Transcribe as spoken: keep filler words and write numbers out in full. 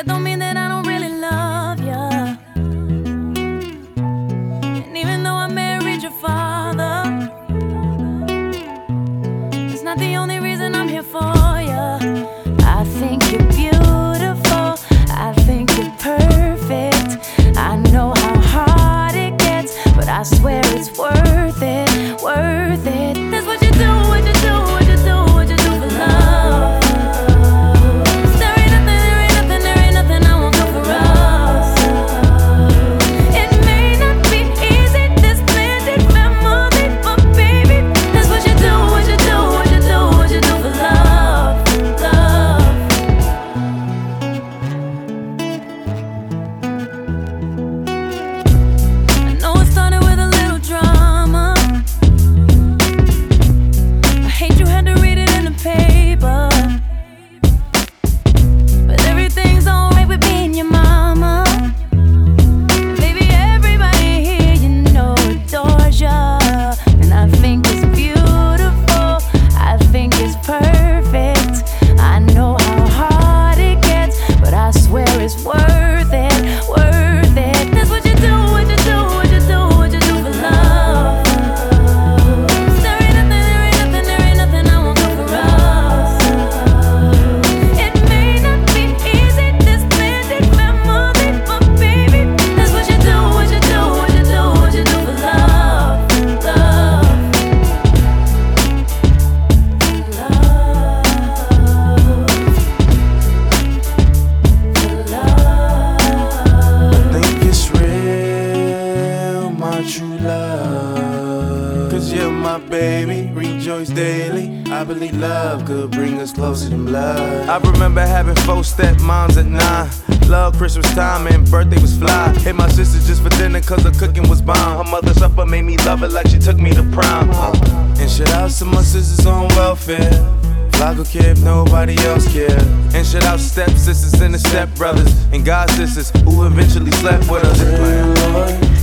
that don't mean that I don't really love ya. And even though I married your father, it's not the only reason I'm here for ya. I think you're beautiful, I think you're perfect. I know how hard it gets, but I swear it's worth it, worth it. That's what you do, what you do, what you do, what you do for love. There ain't nothing, there ain't nothing, there ain't nothing I won't do for us. It may not be easy, this blended family, but baby, that's what you do, what you do, what you do, what you do for love, love. I know it started with a little drama. I hate you had to read it in the paper, but everything's alright with me and your mama. Baby, everybody here you know adores ya, and I think it's beautiful, I think it's perfect. I know how hard it gets, but I swear it's worth it, worth it. That's what you do, what you do, what you do, what you do for love. There ain't nothing, there ain't nothing, there ain't nothing I won't do for us. It may not be easy, this blended family, but baby, that's what you do, what you do, what you do, what you do for love, love, Think it's real, my true love. Cause you're my baby, rejoice daily. I believe love could bring us closer than blood. I remember having four stepmoms at nine. Love Christmas time and birthday was fly. Hit my sister just for dinner cause her cooking was bomb. Her mother's supper made me love her like she took me to prom. uh. And shout out to my sisters on welfare. Flock will care if nobody else care. And shout out step sisters and the step brothers and god sisters who eventually slept with us.